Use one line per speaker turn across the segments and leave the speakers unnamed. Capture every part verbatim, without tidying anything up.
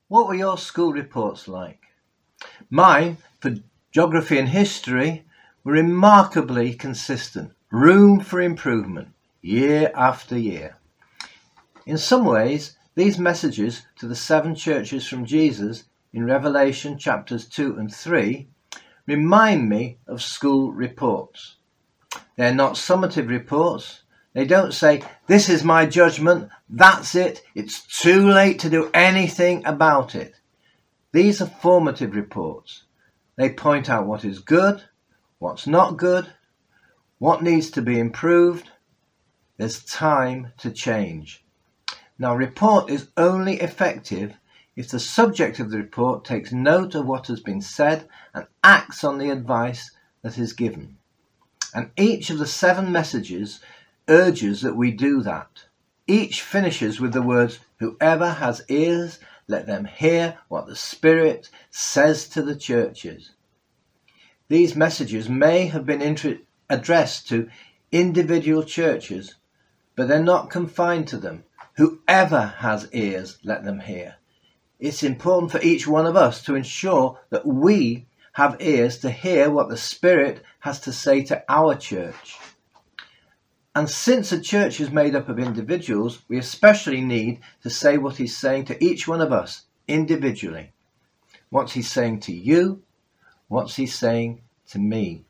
What were your school reports like? Mine, for geography and history, were remarkably consistent. Room for improvement, year after year. In some ways, these messages to the seven churches from Jesus in Revelation chapters two and three remind me of school reports. They're not summative reports. They don't say, this is my judgment, that's it, it's too late to do anything about it. These are formative reports. They point out what is good, what's not good, what needs to be improved. There's time to change. Now, a report is only effective if the subject of the report takes note of what has been said and acts on the advice that is given. And each of the seven messages urges that we do that. Each finishes with the words, whoever has ears, let them hear what the Spirit says to the churches. These messages may have been inter- addressed to individual churches, but they're not confined to them. Whoever has ears, let them hear. It's important for each one of us to ensure that we have ears to hear what the Spirit has to say to our church. And since a church is made up of individuals, we especially need to say what he's saying to each one of us individually. What's he saying to you? What's he saying to me?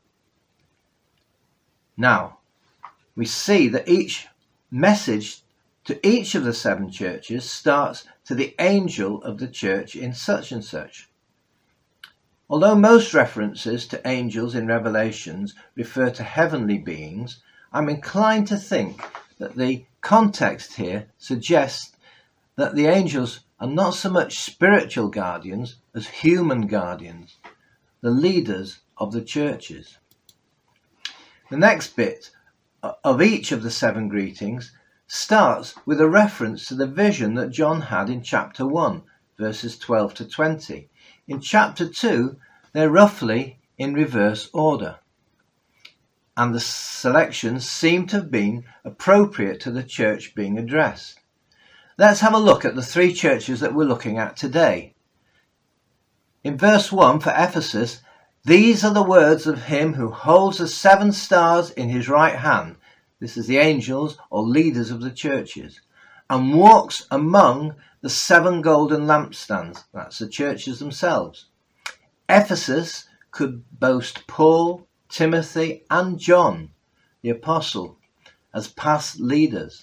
Now, we see that each message to each of the seven churches starts to the angel of the church in such and such. Although most references to angels in Revelations refer to heavenly beings, I'm inclined to think that the context here suggests that the angels are not so much spiritual guardians as human guardians, the leaders of the churches. The next bit of each of the seven greetings starts with a reference to the vision that John had in chapter one, verses twelve to twenty. In chapter two, they're roughly in reverse order, and the selections seem to have been appropriate to the church being addressed. Let's have a look at the three churches that we're looking at today. In verse one for Ephesus, these are the words of him who holds the seven stars in his right hand. This is the angels or leaders of the churches, and walks among the seven golden lampstands. That's the churches themselves. Ephesus could boast Paul, Timothy, and John, the apostle, as past leaders.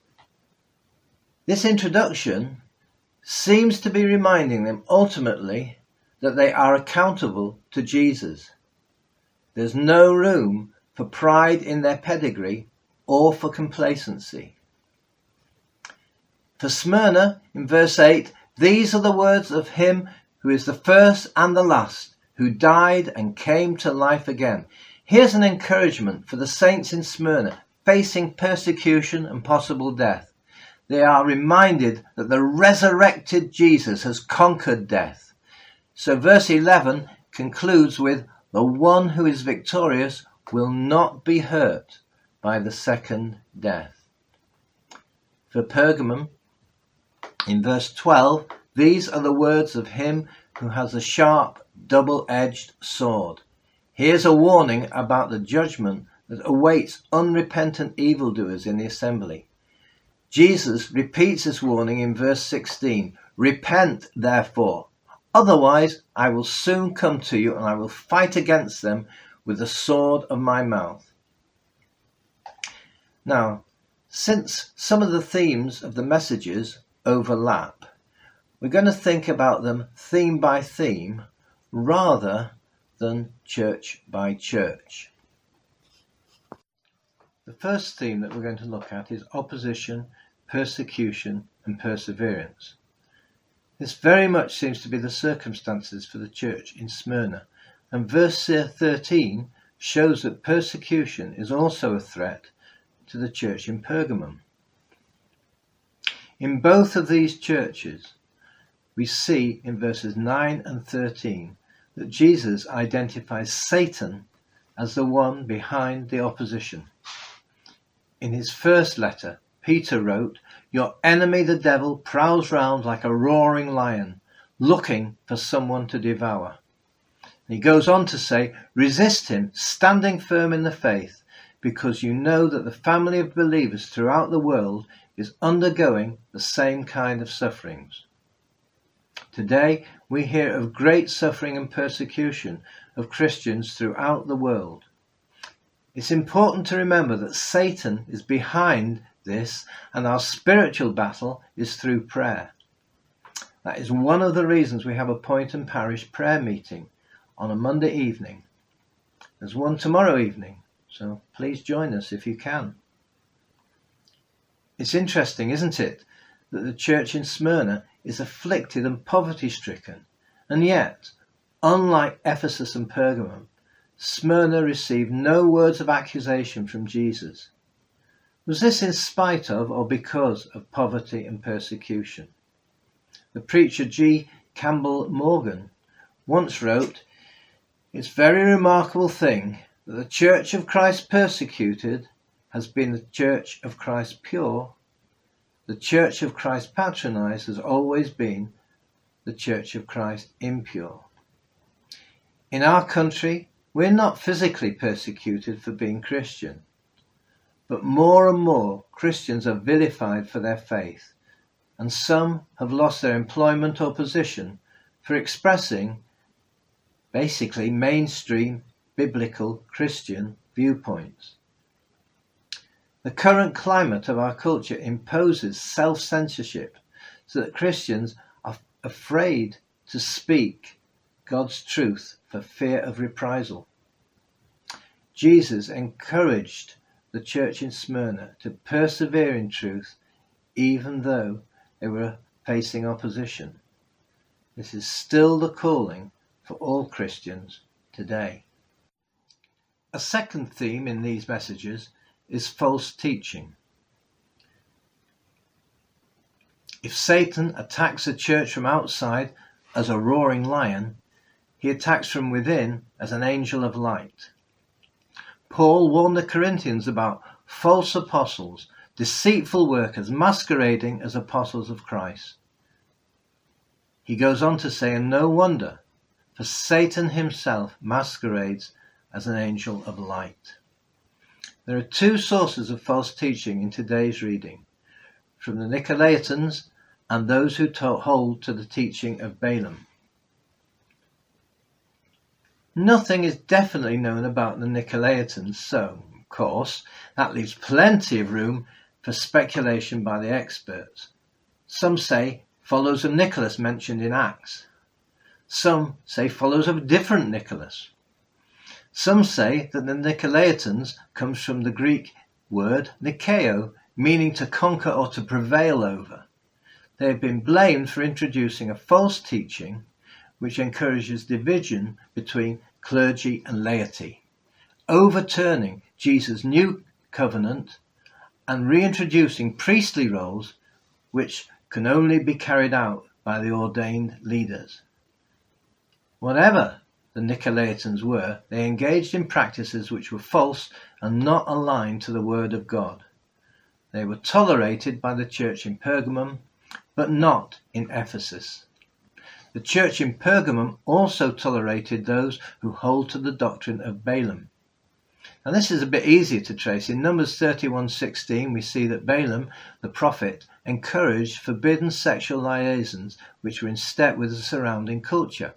This introduction seems to be reminding them ultimately that they are accountable to Jesus. There's no room for pride in their pedigree or for complacency. For Smyrna, in verse eight, these are the words of him who is the first and the last, who died and came to life again. Here's an encouragement for the saints in Smyrna facing persecution and possible death. They are reminded that the resurrected Jesus has conquered death. So verse eleven concludes with, the one who is victorious will not be hurt by the second death. For Pergamum, in verse twelve, these are the words of him who has a sharp, double-edged sword. Here's a warning about the judgment that awaits unrepentant evildoers in the assembly. Jesus repeats this warning in verse sixteen. Repent, therefore, otherwise I will soon come to you and I will fight against them with the sword of my mouth. Now, since some of the themes of the messages overlap, we're going to think about them theme by theme rather than church by church. The first theme that we're going to look at is opposition, persecution, and perseverance. This very much seems to be the circumstances for the church in Smyrna, and verse thirteen shows that persecution is also a threat to the church in Pergamum. In both of these churches, we see in verses nine and thirteen that Jesus identifies Satan as the one behind the opposition. In his first letter, Peter wrote, your enemy the devil prowls round like a roaring lion, looking for someone to devour. He goes on to say, resist him, standing firm in the faith, because you know that the family of believers throughout the world is undergoing the same kind of sufferings. Today, we hear of great suffering and persecution of Christians throughout the world. It's important to remember that Satan is behind this, and our spiritual battle is through prayer. That is one of the reasons we have a Poynton Parish prayer meeting on a Monday evening. There's one tomorrow evening, so please join us if you can. It's interesting, isn't it, that the church in Smyrna is afflicted and poverty-stricken, and yet, unlike Ephesus and Pergamum, Smyrna received no words of accusation from Jesus. Was this in spite of or because of poverty and persecution? The preacher G. Campbell Morgan once wrote, "It's a very remarkable thing that the Church of Christ persecuted has been the Church of Christ pure. The Church of Christ patronized has always been the Church of Christ impure." In our country, we're not physically persecuted for being Christian, but more and more Christians are vilified for their faith, and some have lost their employment or position for expressing basically mainstream biblical Christian viewpoints. The current climate of our culture imposes self-censorship so that Christians are afraid to speak God's truth for fear of reprisal. Jesus encouraged the church in Smyrna to persevere in truth even though they were facing opposition. This is still the calling for all Christians today. A second theme in these messages is false teaching. If Satan attacks a church from outside as a roaring lion, he attacks from within as an angel of light. Paul warned the Corinthians about false apostles, deceitful workers masquerading as apostles of Christ. He goes on to say, and no wonder, for Satan himself masquerades as an angel of light. There are two sources of false teaching in today's reading, from the Nicolaitans and those who to- hold to the teaching of Balaam. Nothing is definitely known about the Nicolaitans, so, of course, that leaves plenty of room for speculation by the experts. Some say follows of Nicholas mentioned in Acts. Some say follows of a different Nicholas. Some say that the Nicolaitans comes from the Greek word Nikeo, meaning to conquer or to prevail over. They have been blamed for introducing a false teaching which encourages division between clergy and laity, overturning Jesus' new covenant and reintroducing priestly roles which can only be carried out by the ordained leaders. Whatever the Nicolaitans were, they engaged in practices which were false and not aligned to the Word of God. They were tolerated by the church in Pergamum, but not in Ephesus. The church in Pergamum also tolerated those who hold to the doctrine of Balaam. Now this is a bit easier to trace. In Numbers thirty-one sixteen we see that Balaam, the prophet, encouraged forbidden sexual liaisons which were in step with the surrounding culture.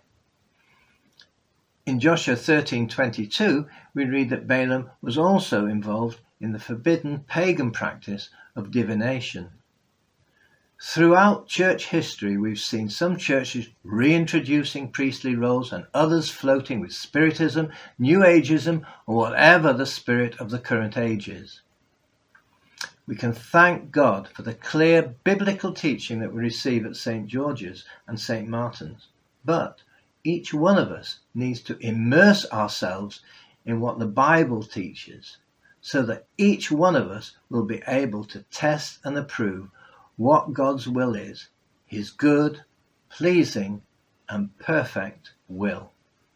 In Joshua thirteen twenty-two we read that Balaam was also involved in the forbidden pagan practice of divination. Throughout church history, we've seen some churches reintroducing priestly roles and others floating with Spiritism, New Ageism, or whatever the spirit of the current age is. We can thank God for the clear biblical teaching that we receive at Saint George's and Saint Martin's, but each one of us needs to immerse ourselves in what the Bible teaches, so that each one of us will be able to test and approve what God's will is, his good, pleasing, and perfect will.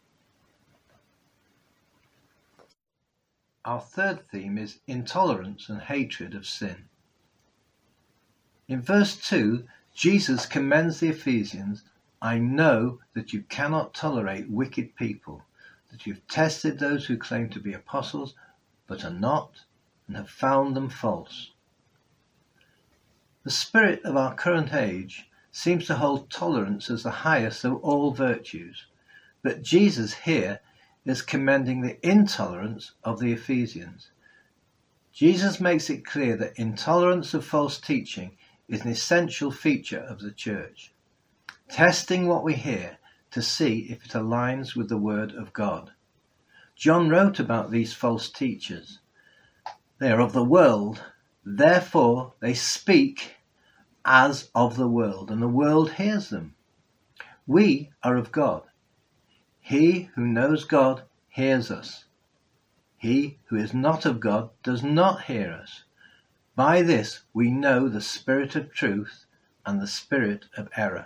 Our third theme is intolerance and hatred of sin. In verse two, Jesus commends the Ephesians I know that you cannot tolerate wicked people, that you've tested those who claim to be apostles, but are not, and have found them false. The spirit of our current age seems to hold tolerance as the highest of all virtues, but Jesus here is commending the intolerance of the Ephesians. Jesus makes it clear that intolerance of false teaching is an essential feature of the church, testing what we hear to see if it aligns with the Word of God. John wrote about these false teachers. They are of the world, therefore they speak as of the world, and the world hears them. We are of God. He who knows God hears us. He who is not of God does not hear us. By this we know the spirit of truth and the spirit of error.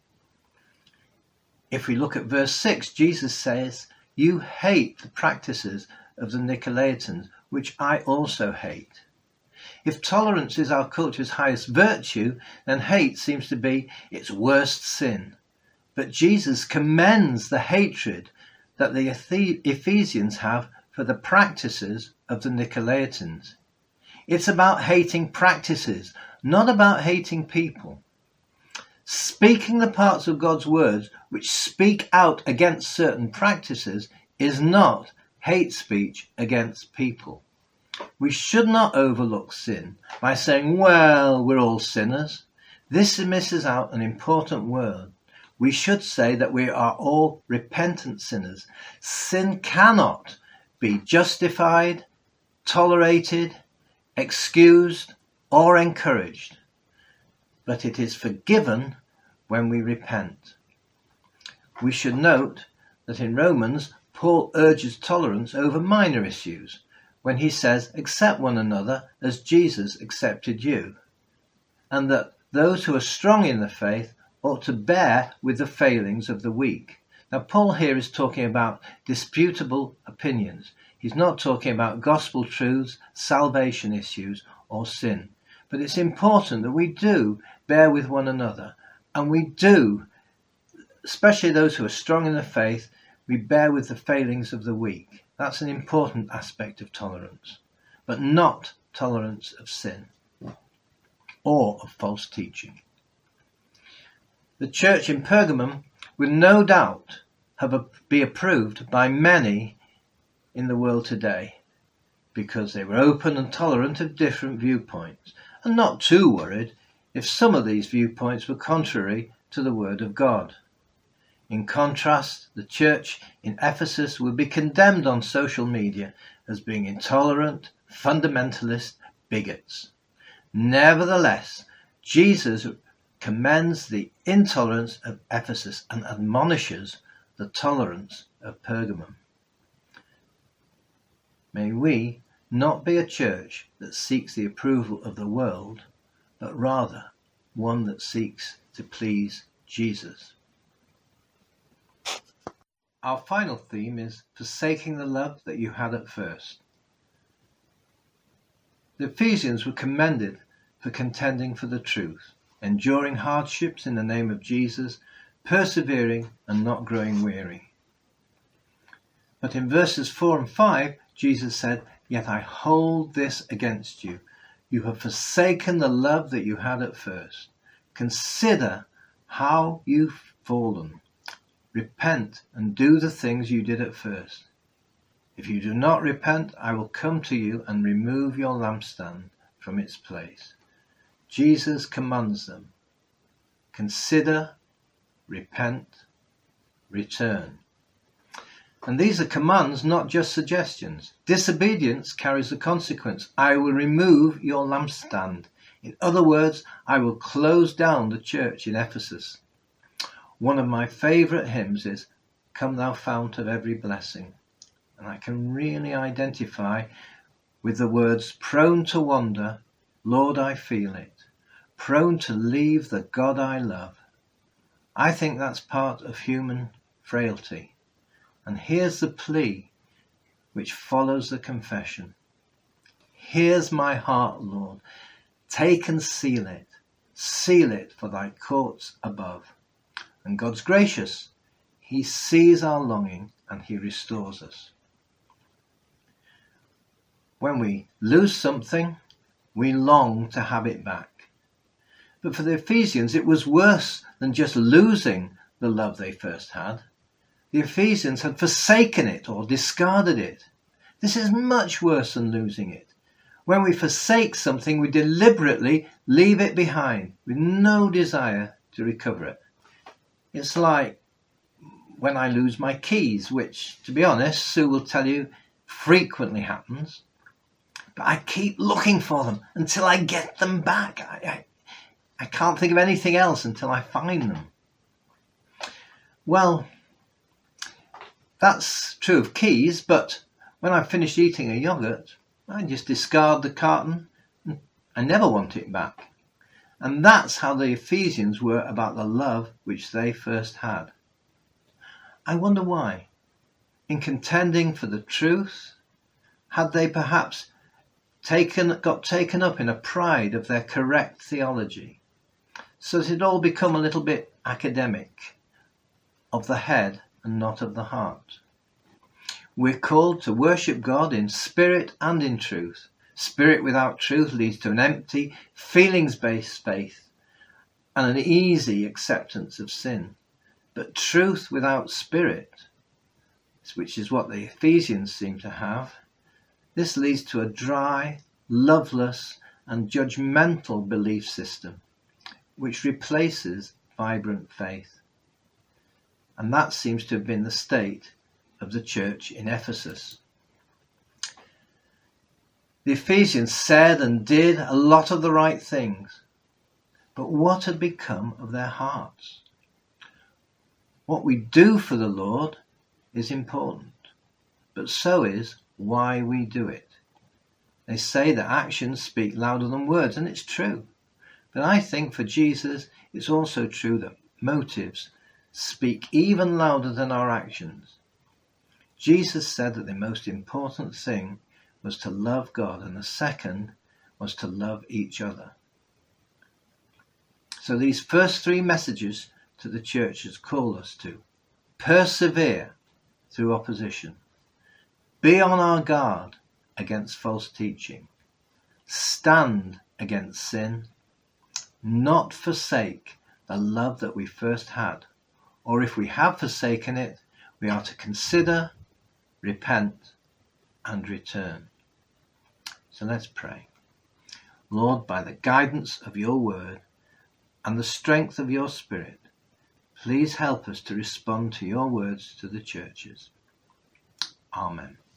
If we look at verse six, Jesus says, "You hate the practices of the Nicolaitans, which I also hate." If tolerance is our culture's highest virtue, then hate seems to be its worst sin. But Jesus commends the hatred that the Ephesians have for the practices of the Nicolaitans. It's about hating practices, not about hating people. Speaking the parts of God's words which speak out against certain practices is not hate speech against people. We should not overlook sin by saying, well, we're all sinners. This misses out an important word. We should say that we are all repentant sinners. Sin cannot be justified, tolerated, excused, or encouraged, but it is forgiven when we repent. We should note that in Romans, Paul urges tolerance over minor issues when he says, accept one another as Jesus accepted you, and that those who are strong in the faith ought to bear with the failings of the weak. Now, Paul here is talking about disputable opinions. He's not talking about gospel truths, salvation issues, or sin. But it's important that we do bear with one another, and we do, especially those who are strong in the faith, we bear with the failings of the weak. That's an important aspect of tolerance, but not tolerance of sin or of false teaching. The church in Pergamum will no doubt have a, be approved by many in the world today because they were open and tolerant of different viewpoints and not too worried if some of these viewpoints were contrary to the Word of God. In contrast, the church in Ephesus would be condemned on social media as being intolerant, fundamentalist bigots. Nevertheless, Jesus commends the intolerance of Ephesus and admonishes the tolerance of Pergamum. May we not be a church that seeks the approval of the world, but rather one that seeks to please Jesus. Our final theme is forsaking the love that you had at first. The Ephesians were commended for contending for the truth, enduring hardships in the name of Jesus, persevering and not growing weary. But in verses four and five, Jesus said, "Yet I hold this against you. You have forsaken the love that you had at first. Consider how you've fallen. Repent and do the things you did at first. If you do not repent, I will come to you and remove your lampstand from its place." Jesus commands them, consider, repent, return. And these are commands, not just suggestions. Disobedience carries the consequence. I will remove your lampstand. In other words, I will close down the church in Ephesus. One of my favourite hymns is, "Come thou fount of every blessing." And I can really identify with the words, "Prone to wander, Lord, I feel it. Prone to leave the God I love." I think that's part of human frailty. And here's the plea which follows the confession. "Here's my heart, Lord. Take and seal it. Seal it for thy courts above." And God's gracious. He sees our longing and he restores us. When we lose something, we long to have it back. But for the Ephesians, it was worse than just losing the love they first had. The Ephesians had forsaken it or discarded it. This is much worse than losing it. When we forsake something, we deliberately leave it behind with no desire to recover it. It's like when I lose my keys, which, to be honest, Sue will tell you frequently happens. But I keep looking for them until I get them back. I, I, I can't think of anything else until I find them. Well, that's true of keys, but when I've finished eating a yogurt, I just discard the carton and I never want it back. And that's how the Ephesians were about the love which they first had. I wonder why. In contending for the truth, had they perhaps taken, got taken up in a pride of their correct theology, so that it all become a little bit academic, of the head and not of the heart? We're called to worship God in spirit and in truth. Spirit without truth leads to an empty, feelings-based faith and an easy acceptance of sin. But truth without spirit, which is what the Ephesians seem to have, this leads to a dry, loveless and judgmental belief system, which replaces vibrant faith. And that seems to have been the state of the church in Ephesus. The Ephesians said and did a lot of the right things, but what had become of their hearts? What we do for the Lord is important, but so is why we do it. They say that actions speak louder than words, and it's true. But I think for Jesus, it's also true that motives speak even louder than our actions. Jesus said that the most important thing was to love God, and the second was to love each other. So these first three messages to the churches call us to persevere through opposition, be on our guard against false teaching, stand against sin, not forsake the love that we first had, or if we have forsaken it, we are to consider, repent, and return. So let's pray. Lord, by the guidance of your word and the strength of your Spirit, please help us to respond to your words to the churches. Amen.